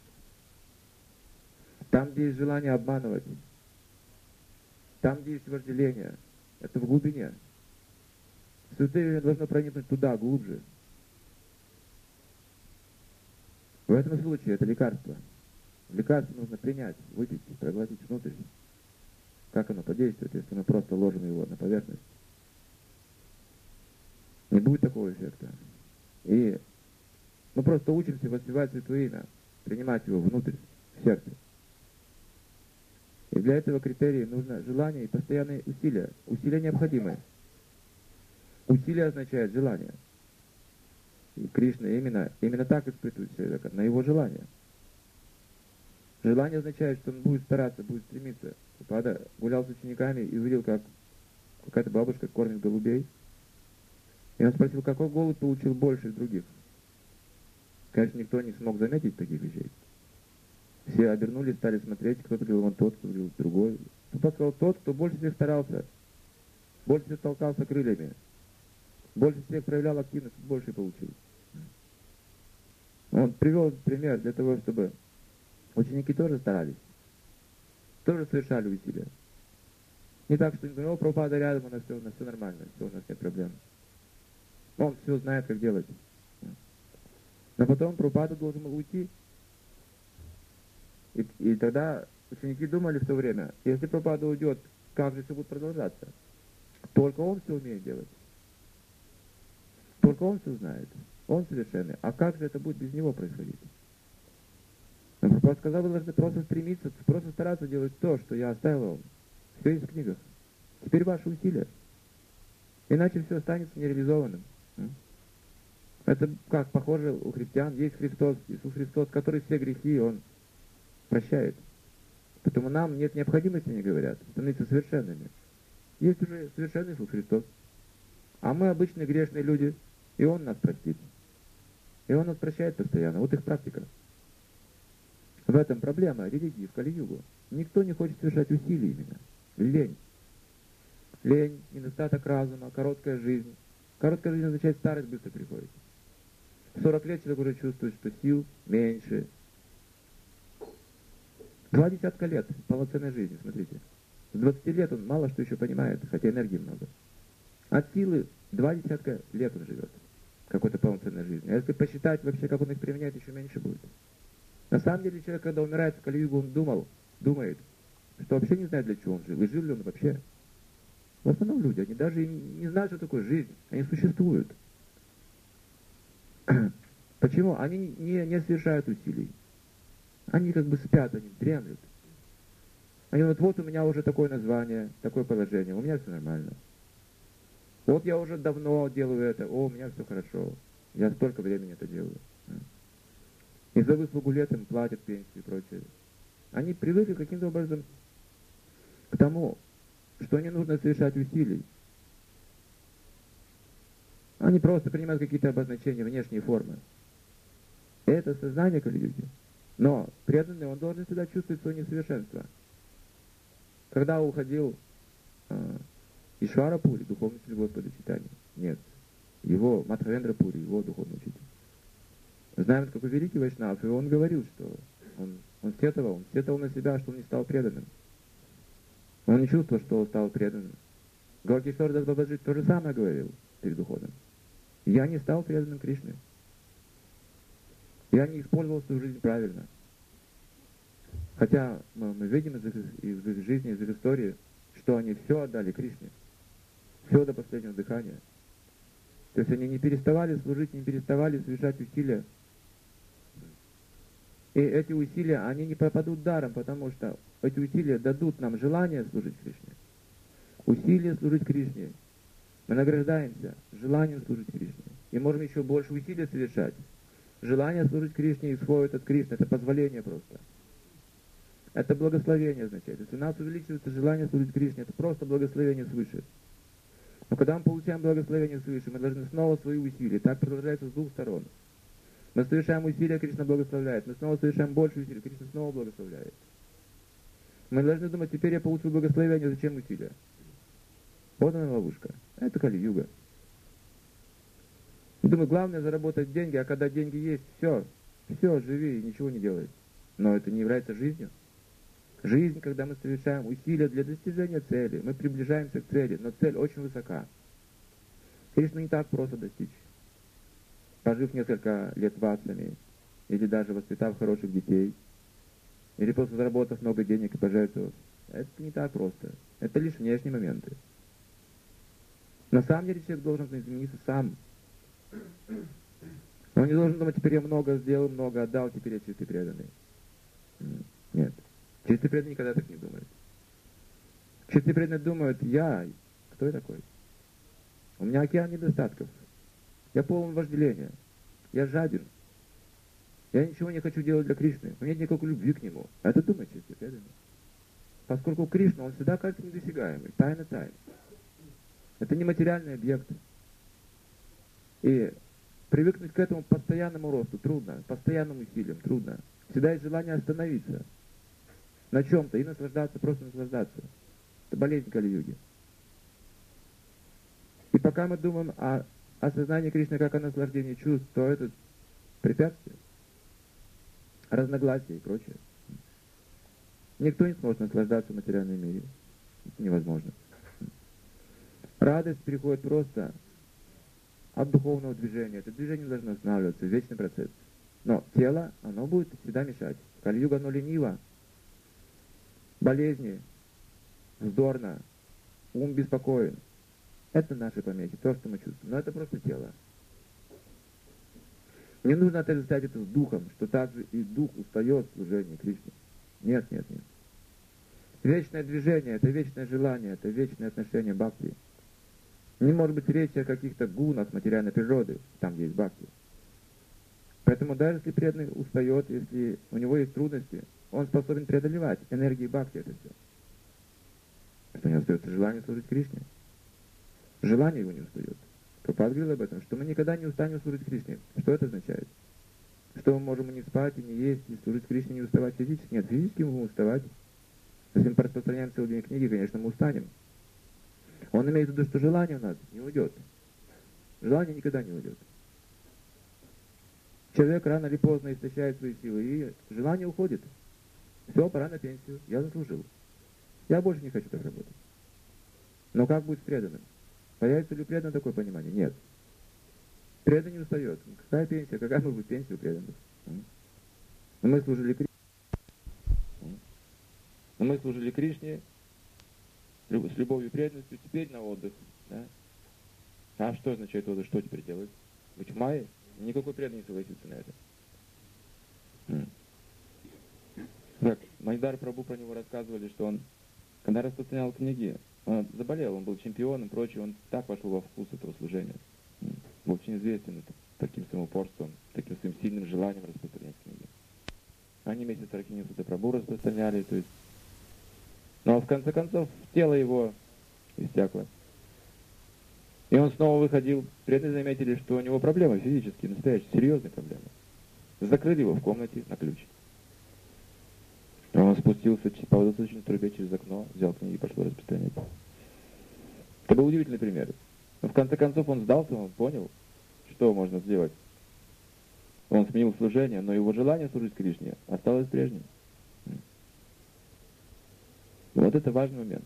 [SPEAKER 1] там, где есть желание обманывать, там, где есть вожделение, это в глубине. Святое Имя должно проникнуть туда, глубже. В этом случае это лекарство. Лекарство нужно принять, выпить, проглотить внутрь. Как оно подействует, если мы просто ложим его на поверхность? Не будет такого эффекта. И мы просто учимся воспевать Святое Имя, принимать его внутрь, в сердце. И для этого критерия нужно желание и постоянные усилия. Усилия необходимы. Усилие означает желание. И Кришна именно, именно так испытывает человека, на его желание. Желание означает, что он будет стараться, будет стремиться. Прабхупада гулял с учениками и увидел, как какая-то бабушка кормит голубей. И он спросил, какой голубь получил больше других. Конечно, никто не смог заметить таких вещей. Все обернулись, стали смотреть, кто-то говорил, вон тот, кто говорил, другой. Прабхупада сказал, тот, кто больше всех старался, больше всех толкался крыльями, больше всех проявлял активность, больше получил. Он привел пример для того, чтобы ученики тоже старались, тоже совершали усилия. Не так, что не говорил, о, Прабхупада рядом, у нас все, у нас все нормально, все, у нас нет проблем. Он все знает, как делать. Но потом Прабхупада должен был уйти. И, и тогда ученики думали в то время, если Прабхупада уйдет, как же все будет продолжаться? Только он все умеет делать. Только он все знает. Он совершенный. А как же это будет без него происходить? Прабхупада сказал, вы должны просто стремиться, просто стараться делать то, что я оставил вам. Все есть в книгах. Теперь ваши усилия. Иначе все останется нереализованным. Это как похоже у христиан. Есть Христос, Иисус Христос, который все грехи Он прощает. Поэтому нам нет необходимости, они говорят, становиться совершенными. Есть уже совершенный Иисус Христос. А мы обычные грешные люди, и Он нас простит. И Он нас прощает постоянно. Вот их практика. В этом проблема религии в Кали-югу. Никто не хочет совершать усилий именно. Лень. Лень, недостаток разума, короткая жизнь. Короткая жизнь означает, старость быстро приходит. В сорок лет человек уже чувствует, что сил меньше. Два десятка лет полноценной жизни, смотрите. С двадцати лет он мало что еще понимает, хотя энергии много. От силы два десятка лет он живет какой-то полноценной жизни. А если посчитать вообще, как он их применяет, еще меньше будет. На самом деле человек, когда умирает в Кали-югу, он думал, думает, что вообще не знает, для чего он жил. И жил ли он вообще? В основном люди, они даже и не знают, что такое жизнь. Они существуют. Почему? Они не, не совершают усилий. Они как бы спят, они дремлют. Они вот, вот у меня уже такое название, такое положение, у меня все нормально. Вот я уже давно делаю это, о, у меня все хорошо. Я столько времени это делаю. И за выслугу лет им платят пенсию и прочее. Они привыкли каким-то образом к тому, что не нужно совершать усилий. Они просто принимают какие-то обозначения, внешние формы. И это сознание Кали-юги. Но преданный, он должен всегда чувствовать свое несовершенство. Когда уходил э, Ишвара Пури, духовный учитель Господа Чайтаньи, нет, его Мадхавендра Пури, его духовный учитель. Знаем, какой великий вайшнав, и он говорил, что он, он сетовал, он сетовал на себя, что он не стал преданным. Он не чувствовал, что он стал преданным. Гауракишвар Дас Бабаджи то же самое говорил перед уходом. Я не стал преданным Кришне. Я не использовал свою жизнь правильно. Хотя мы, мы видим из их, из их жизни, из их истории, что они все отдали Кришне. Все до последнего дыхания. То есть они не переставали служить, не переставали совершать усилия. И эти усилия, они не пропадут даром, потому что эти усилия дадут нам желание служить Кришне. Усилия служить Кришне. Мы награждаемся желанием служить Кришне. И можем еще больше усилий совершать. Желание служить Кришне исходит от Кришны. Это позволение просто. Это благословение означает. Если у нас увеличивается желание служить Кришне, это просто благословение свыше. Но когда мы получаем благословение свыше, мы должны снова свои усилия. Так продолжается с двух сторон. Мы совершаем усилия, Кришна благословляет. Мы снова совершаем больше усилий, Кришна снова благословляет. Мы должны думать, теперь я получу благословение, зачем усилия? Вот она ловушка. Это Кали-юга. Думаю, главное заработать деньги, а когда деньги есть, все, все, живи и ничего не делай. Но это не является жизнью. Жизнь, когда мы совершаем усилия для достижения цели, мы приближаемся к цели, но цель очень высока. Кришну не так просто достичь. Пожив несколько лет в асами, или даже воспитав хороших детей, или просто заработав много денег и пожертвовав, это не так просто. Это лишь внешние моменты. На самом деле человек должен измениться сам. Он не должен думать, теперь я много сделал, много отдал, теперь я чистый преданный. Нет. Чистый преданный никогда так не думает. Чистый преданный думает, я, кто я такой? У меня океан недостатков. Я полон вожделения. Я жаден. Я ничего не хочу делать для Кришны. У меня нет никакой любви к Нему. Это думает чистый преданный. Поскольку Кришна, он всегда кажется недосягаемый. Тайна тайн. Это не материальный объект. И привыкнуть к этому постоянному росту трудно, постоянным усилиям трудно. Всегда есть желание остановиться на чем-то и наслаждаться, просто наслаждаться. Это болезнь Кали-юги. И пока мы думаем о осознании Кришны как о наслаждении чувств, то это препятствие, разногласия и прочее. Никто не сможет наслаждаться в материальном мире. Это невозможно. Радость приходит просто от духовного движения. Это движение должно останавливаться, вечный процесс. Но тело, оно будет всегда мешать. Кали-юга, оно лениво. Болезни, вздорно, ум беспокоен. Это наши помехи, то, что мы чувствуем. Но это просто тело. Не нужно отождествлять это с духом, что также и дух устает в служении Кришне. Нет, нет, нет. Вечное движение, это вечное желание, это вечное отношение бхакти. Не может быть речи о каких-то гунах материальной природы, там, где есть бхакти. Поэтому даже если преданный устает, если у него есть трудности, он способен преодолевать энергией бхакти это все. Что у него остается желание служить Кришне. Желание его не устает. Прабхупада говорил об этом, что мы никогда не устанем служить Кришне. Что это означает? Что мы можем и не спать, и не есть, и служить Кришне, не уставать физически? Нет, физически мы будем уставать. Если мы распространяем целый день книги, конечно, мы устанем. Он имеет в виду, что желание у нас не уйдет. Желание никогда не уйдет. Человек рано или поздно истощает свои силы, и желание уходит. Все, пора на пенсию, я заслужил. Я больше не хочу так работать. Но как будет с преданным? Появится ли у преданного такое понимание? Нет. Преданный не устает. Какая пенсия? Какая может быть пенсия у преданных? Мы служили Кришне. Мы служили Кришне с любовью и преданностью, теперь на отдых. Да? А что означает отдых? Что теперь делать? Быть в мае? Никакой преданный не согласится на это. Так, Майдар Прабху про него рассказывали, что он, когда распространял книги, он заболел, он был чемпионом и прочее, он так вошел во вкус этого служения. Был очень известен таким своим упорством, таким своим сильным желанием распространять книги. Они вместе с Ракхини Сута Прабху распространяли, то есть. Но в конце концов тело его иссякло. И он снова выходил, преданные заметили, что у него проблемы физические, настоящие, серьезные проблемы. Закрыли его в комнате на ключ. Он спустился по водосточной трубе через окно, взял книги и пошел распространять. Это был удивительный пример. Но в конце концов он сдался, он понял, что можно сделать. Он сменил служение, но его желание служить Кришне осталось прежним. Вот это важный момент.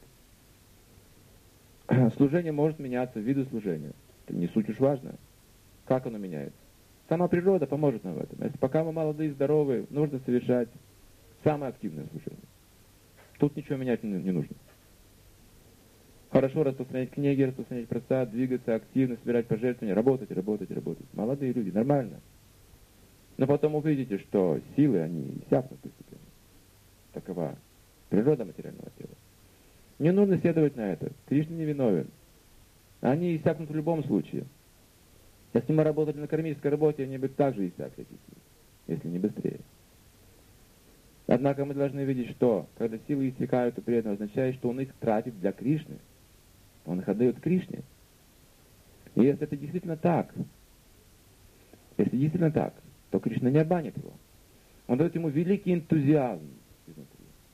[SPEAKER 1] Служение может меняться, виды служения. Это не суть уж важно. Как оно меняется? Сама природа поможет нам в этом. Если пока мы молодые и здоровые, нужно совершать самое активное служение. Тут ничего менять не, не нужно. Хорошо распространять книги, распространять просад, двигаться активно, собирать пожертвования, работать, работать, работать. Молодые люди, нормально. Но потом увидите, что силы, они иссякнут постепенно. Такова природа материального тела. Не нужно следовать на это. Кришна не виновен. Они иссякнут в любом случае. Если мы работали на кармической работе, они бы также иссякли, если не быстрее. Однако мы должны видеть, что когда силы иссякают у преданного, означает, что он их тратит для Кришны. Он их отдает Кришне. И если это действительно так, если действительно так, то Кришна не обманет его. Он дает ему великий энтузиазм изнутри.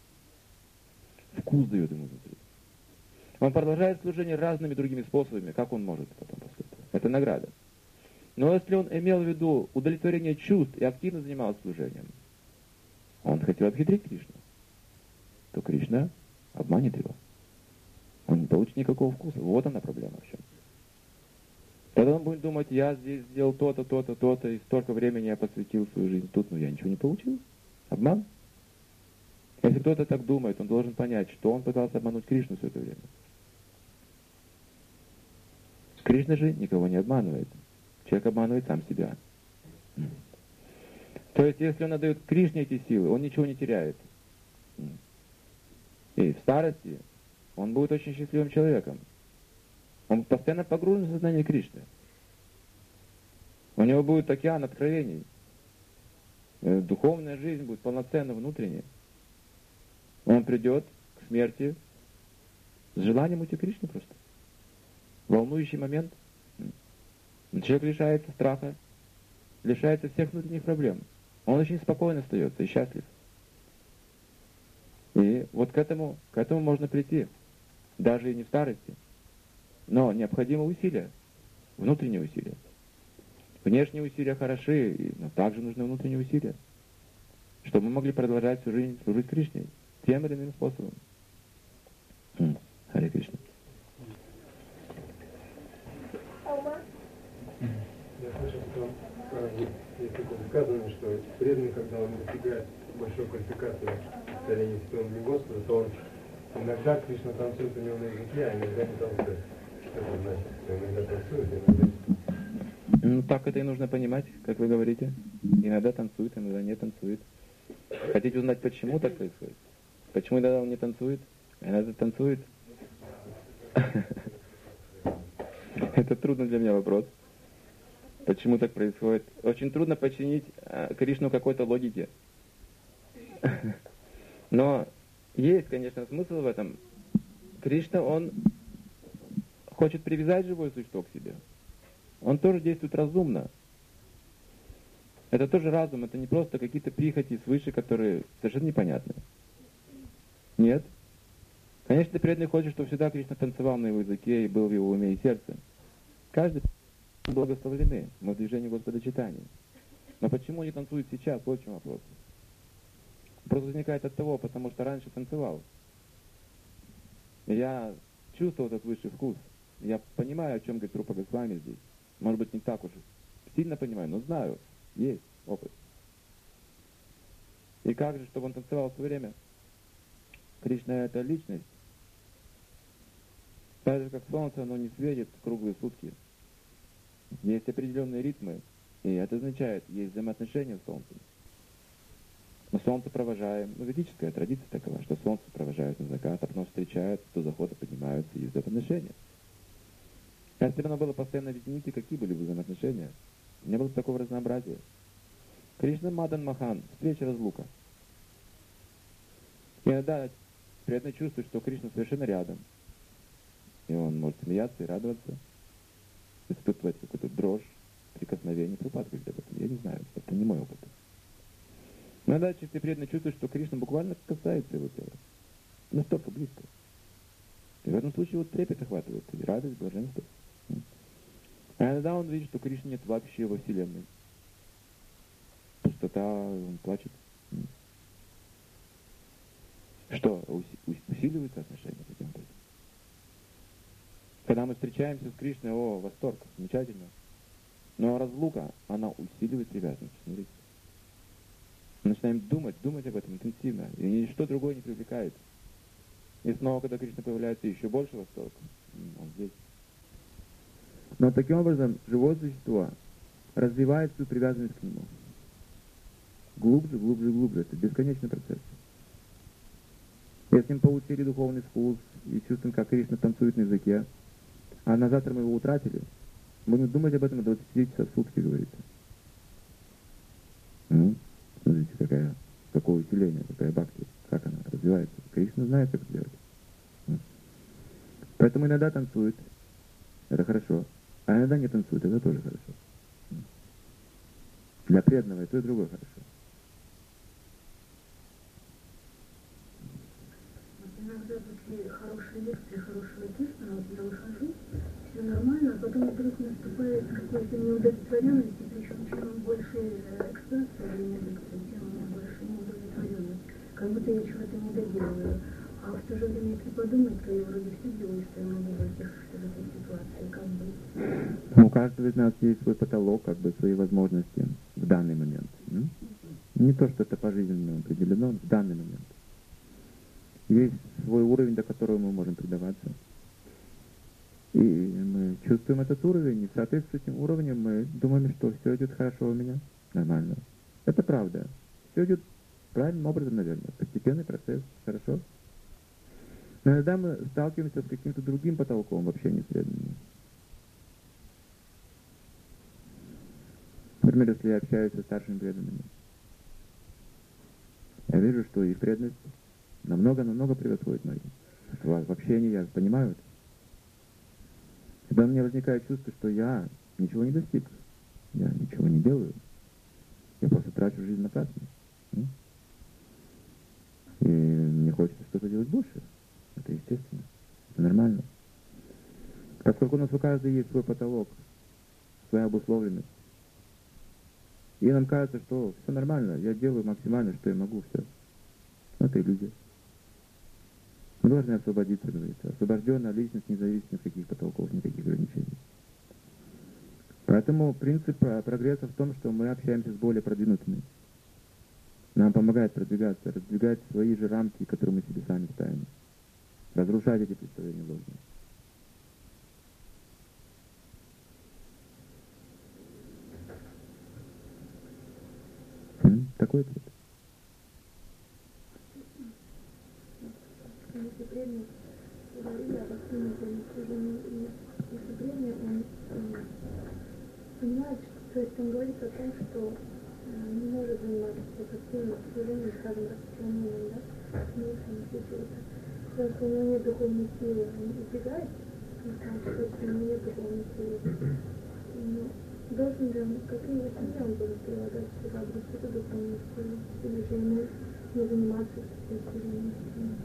[SPEAKER 1] Вкус дает ему внутри. Он продолжает служение разными другими способами, как он может потом после этого. Это награда. Но если он имел в виду удовлетворение чувств и активно занимался служением, он хотел обхитрить Кришну, то Кришна обманет его. Он не получит никакого вкуса. Вот она проблема в чем. Тогда он будет думать, я здесь сделал то-то, то-то, то-то, и столько времени я посвятил свою жизнь тут, но я ничего не получил. Обман. Если кто-то так думает, он должен понять, что он пытался обмануть Кришну все это время. Кришна же никого не обманывает. Человек обманывает сам себя. То есть, если он отдает Кришне эти силы, он ничего не теряет. И в старости он будет очень счастливым человеком. Он постоянно погружен в сознание Кришны. У него будет океан откровений. Духовная жизнь будет полноценно внутренняя. Он придет к смерти с желанием уйти к Кришне просто. Волнующий момент. Человек лишается страха, лишается всех внутренних проблем. Он очень спокойно остается и счастлив. И вот к этому, к этому можно прийти, даже и не в старости. Но необходимы усилия, внутренние усилия. Внешние усилия хороши, но также нужны внутренние усилия, чтобы мы могли продолжать всю жизнь служить Кришне тем или иным способом. Харе Кришна.
[SPEAKER 2] Я слышал, что есть такое высказывание, что преданный, когда он достигает большой квалификации в состоянии исполнения Господа, то он иногда Кришна танцует у него на языке, а иногда не танцует. Что это значит? Что иногда танцует, иногда не танцует.
[SPEAKER 1] Ну, так это и нужно понимать, как вы говорите. Иногда танцует, иногда не танцует. Хотите узнать, почему так происходит? Почему иногда он не танцует, а иногда танцует? Это трудно для меня вопрос. Почему так происходит? Очень трудно подчинить Кришну какой-то логике. Но есть, конечно, смысл в этом. Кришна, он хочет привязать живое существо к себе. Он тоже действует разумно. Это тоже разум, это не просто какие-то прихоти свыше, которые совершенно непонятны. Нет. Конечно, преданный хочет, чтобы всегда Кришна танцевал на его языке и был в его уме и сердце. Каждый благословлены, мы в движении Господа читания. Но почему не танцует сейчас? Вот в чем вопрос. Вопрос возникает от того, потому что раньше танцевал. Я чувствовал этот высший вкус. Я понимаю, о чем говорит Рупа Госвами здесь. Может быть, не так уж сильно понимаю, но знаю. Есть опыт. И как же, чтобы он танцевал в свое время? Кришна — это личность. Так же, как солнце, оно не светит круглые сутки. Есть определенные ритмы, и это означает, есть взаимоотношения с солнцем. Мы солнце провожаем, ну, ведическая традиция такова, что солнце провожает на закат, а потом встречают, до захода поднимаются, и есть взаимоотношения. Если бы оно было постоянно объединить, какие были бы взаимоотношения? Не было бы такого разнообразия. Кришна Мадан Махан, встреча разлука. И иногда преданный чувствует, что Кришна совершенно рядом. И он может смеяться и радоваться, испытывать какую-то дрожь, прикосновение. Прабхупада говорит об этом. Я не знаю, это не мой опыт. Но иногда чистый преданный чувствует, что Кришна буквально касается его тела. Настолько близко. И в этом случае вот трепет охватывает, и радость, блаженство. А иногда он видит, что Кришны нет вообще во Вселенной. Пустота, он плачет. Что, усиливаются отношения таким образом? Когда мы встречаемся с Кришной, о, восторг, замечательно. Но разлука, она усиливает привязанность. Смотрите. Мы начинаем думать, думать об этом интенсивно. И ничто другое не привлекает. И снова, когда Кришна появляется, еще больше восторг. Он здесь. Но таким образом, живое существо развивает свою привязанность к нему. Глубже, глубже, глубже. Это бесконечный процесс. Если мы получили духовный вкус и чувствуем, как Кришна танцует на языке, а на завтра мы его утратили, будем думать об этом двадцать четыре часа в сутки, говорится. Ну, смотрите, какая, какое усиление, какая бхакти, как она развивается. Кришна знает, как сделать. Поэтому иногда танцует, это хорошо, а иногда не танцует, это тоже хорошо. Для преданного и то, и другое хорошо.
[SPEAKER 3] Иногда после хорошей лекции, хорошего Киртана, вот я выхожу, все нормально, а потом вдруг наступает какая-то неудовлетворенность, и причем чем больше экстаз во время лекции, тем у меня больше неудовлетворенность. Как будто я чего-то не доделываю. А в то же время, если подумать, то я вроде все делаю, что я могу в этих, в этой ситуации, как бы.
[SPEAKER 1] У каждого из нас есть свой потолок, как бы свои возможности в данный момент. М? Не то, что это пожизненно определено, в данный момент. Есть свой уровень, до которого мы можем предаваться. И мы чувствуем этот уровень, и в соответствии с этим уровнем мы думаем, что все идет хорошо у меня, нормально. Это правда. Все идет правильным образом, наверное. Постепенный процесс, хорошо. Но иногда мы сталкиваемся с каким-то другим потолком в общении с преданными. Например, если я общаюсь со старшими преданными, я вижу, что их преданность намного-намного превосходит мою. В общении я понимаю это. Когда у меня возникает чувство, что я ничего не достиг, я ничего не делаю, я просто трачу жизнь напрасно. И мне хочется что-то делать больше. Это естественно. Это нормально. Поскольку у нас у каждого есть свой потолок, своя обусловленность. И нам кажется, что все нормально, я делаю максимально, что я могу, все. Это иллюзия. Мы должны освободиться, говорится. Освобожденная личность не зависит ни от каких потолков, никаких ограничений. Поэтому принцип прогресса в том, что мы общаемся с более продвинутыми. Нам помогает продвигаться, раздвигать свои же рамки, которые мы себе сами ставим. Разрушать эти представления ложные. Такой ответ.
[SPEAKER 3] Если преданный говорили об активном служении, и если преданный, он понимает, что, то есть он говорит о том, что э, не может заниматься активным служением, скажем, распространением, да, смысла, института. Потому что у него нет духовной силы, он избегает, он скажет, что у него нет духовной силы. Но должен ли он, какие усилия он должен прилагать, чтобы обрести эту духовную силу, или же ему не заниматься этим служением?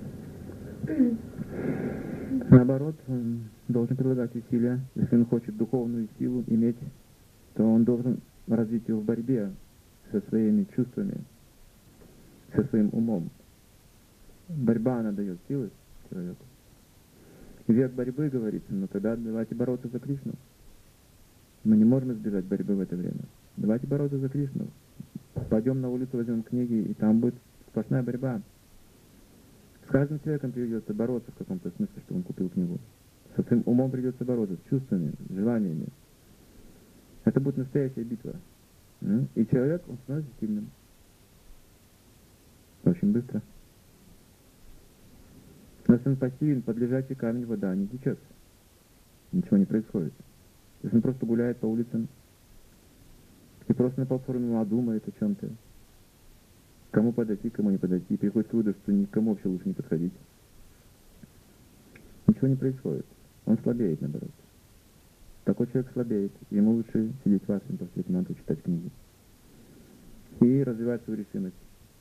[SPEAKER 1] Наоборот, он должен прилагать усилия. Если он хочет духовную силу иметь, то он должен развить ее в борьбе со своими чувствами, со своим умом. Борьба, она дает силы человеку. Век борьбы, говорится, но тогда давайте бороться за Кришну. Мы не можем избежать борьбы в это время. Давайте бороться за Кришну. Пойдем на улицу, возьмем книги, и там будет сплошная борьба. С каждым человеком придется бороться в каком-то смысле, что он купил книгу. Со своим умом придется бороться, с чувствами, с желаниями. Это будет настоящая битва. И человек, он становится сильным. Очень быстро. Но если он пассивен, под лежачий камень вода не течет. Ничего не происходит. Если он просто гуляет по улицам и просто на платформе думает о чем-то, кому подойти, кому не подойти, и приходит к выводу, что никому вообще лучше не подходить. Ничего не происходит. Он слабеет, наоборот. Такой человек слабеет. Ему лучше сидеть в асане после мантры, читать книги. И развивать свою решимость.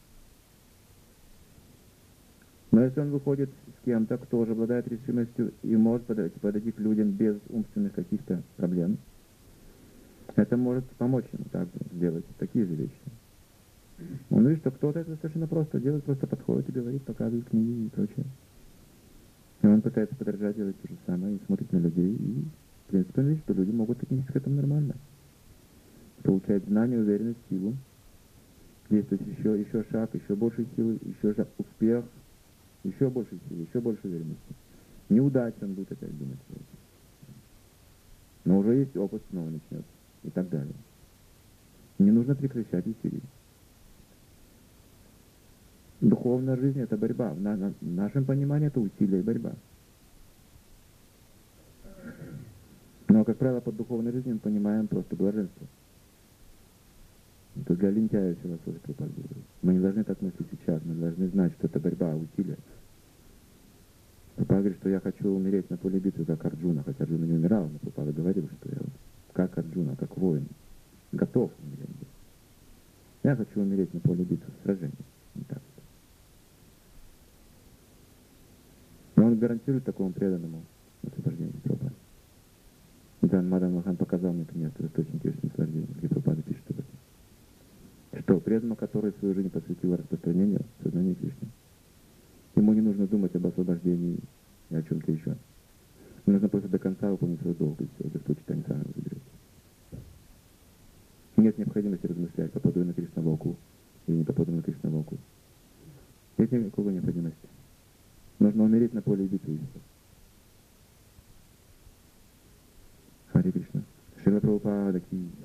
[SPEAKER 1] Но если он выходит с кем-то, кто уже обладает решимостью и может подойти, подойти к людям без умственных каких-то проблем, это может помочь ему также сделать такие же вещи. Он видит, что кто-то это совершенно просто делает, просто подходит и говорит, показывает книги и прочее. И он пытается подражать, делать то же самое, и смотрит на людей, и, в принципе, он видит, что люди могут отнестись к этому нормально. Получает знание, уверенность, силу, действовать еще, еще шаг, еще больше силы, еще шаг, успех, еще больше силы, еще больше уверенности. Неудача он будет опять думать. Но уже есть опыт, снова начнет, и так далее. Не нужно прекращать усилий. Духовная жизнь — это борьба. В, на, на, в нашем понимании это усилие и борьба. Но, как правило, под духовной жизнью мы понимаем просто блаженство. Это для лентяя философия Прабхупада говорит. Мы не должны так мыслить сейчас, мы должны знать, что это борьба, усилие. Прабхупада говорит, что я хочу умереть на поле битвы, как Арджуна, хотя Арджуна не умирал, но Прабхупада говорил, что я как Арджуна, как воин, готов умереть. Я хочу умереть на поле битвы, в сражении. Не так. Но он гарантирует такому преданному освобождение Прабхупады. Да, Мадан Махан показал мне это место в источнике вечного наслаждения, где Прабхупада пишет об этом. Что преданному, который свою жизнь посвятил распространению сознания Кришны, ему не нужно думать об освобождении и о чем-то еще. Ему нужно просто до конца выполнить свой долг, и все, Господь Чайтанья сам его заберет. Нет необходимости размышлять, попаду я на Кришна волку или не попаду на Кришна волку. Нет никакой необходимости. Нужно умереть на поле битвы. Харе Кришна. Шрила Прабхупада ки.